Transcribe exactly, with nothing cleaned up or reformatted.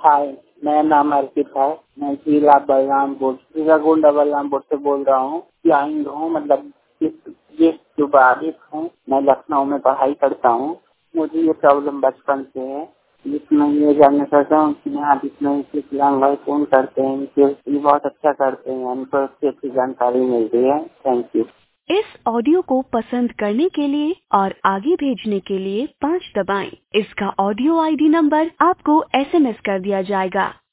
हाय, मेरा नाम अर्पित है। मैं जिला बलरामपुर जिला गोंडा बलरामपुर से बोल रहा हूँ। ब्लाइंड हूँ, मतलब ये जो बाधित हूँ। मैं लखनऊ में पढ़ाई करता हूँ। मुझे ये प्रॉब्लम बचपन से है, जिसमें ये जानना चाहता हूँ कि आप इसमें विकलांग भाई फोन करते हैं, ये बहुत अच्छा करते हैं, हमको अच्छी अच्छी जानकारी मिलती है। Thank you. इस ऑडियो को पसंद करने के लिए और आगे भेजने के लिए पाँच दबाएं। इसका ऑडियो आईडी नंबर आपको एसएमएस कर दिया जाएगा।